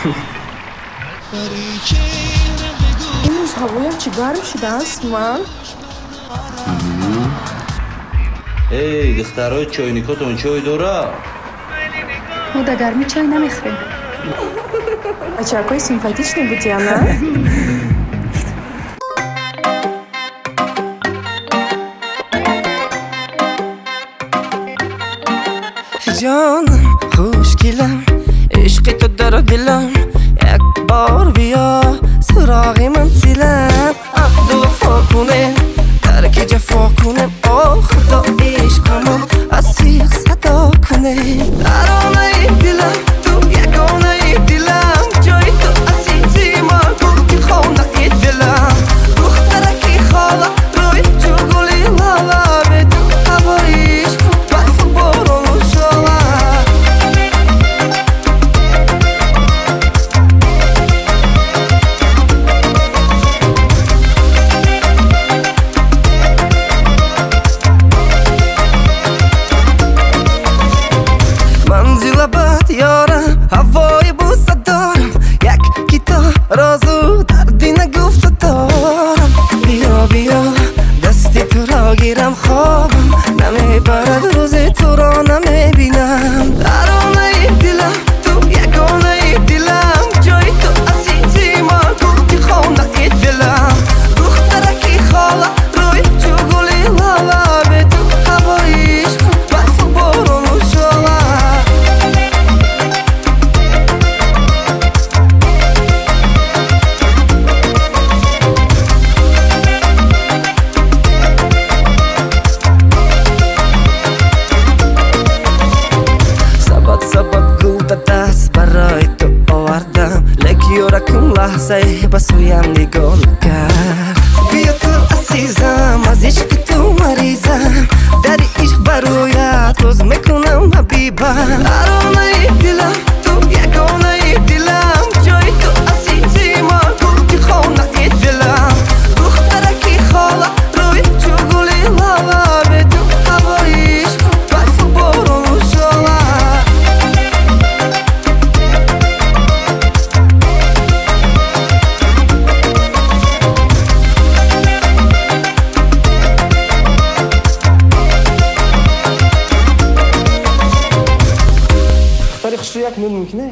امروز هوایم چی گرم شده است من؟ ای دخترای چاینیکاتون چای داره؟ ما در گرمی چای نمیخوریم. بچه‌های سیمپاتیش نبودی نه؟ جانم خوشگلم عشق تو داره دلم یک بار بیا سراغ منزلم عهد و وفا کنیم ترک جفا کنیم آه خدا عشقمو از سیخ صدا کنیم ترانه دلم تو یگانه دلم جای تو عزیزی من گل خانه دلم دخترکی خاله روی جو گلی لالا به تو هوای عشق برف و بارون و شاله منزل بد یارم هوای بوسه دارم یک گیتار رازو دردی نگفته دارم بیا بیا دستی تو را گیرم خوابم نمیبرد روزی تو را نمیبینم ترانه دلم تو یگانه دلم جای تو عزیزی من گل خانه دلم دخترکی خاله روی جو گلی لالا به تو هوای عشق برف و بارون و شاله سبت گل دست برای تو آوردم لکیورکم لحظه به سویم نگاه کرد بیا تو عزیزم از عشق تو مریضم در عشق برایت روز میکنم حبیبم ترانه دلم تو یگانه دلم جای تو عزیزی من گل خانه دلم دخترکی خاله روی جو گلی لالا به تو هوای عشق برف و بارون و شاله دختری خوش رو یک نون ممکنه؟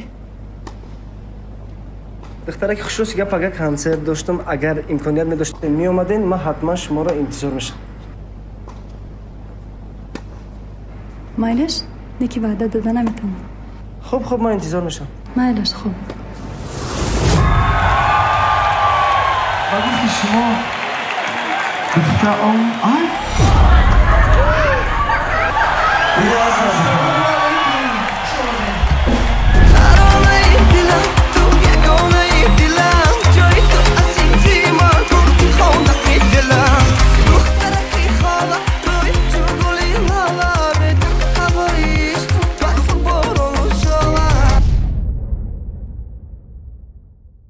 دختری که خوش رو سیگه پگه کنسرت داشتم اگر امکانیت نداشتیم می اومدین من حتما شما را انتظار میشم مایلش نیکی وعده داده نمیتونم. خب من انتظار میشم مایلش خوب بگو شما دختر آن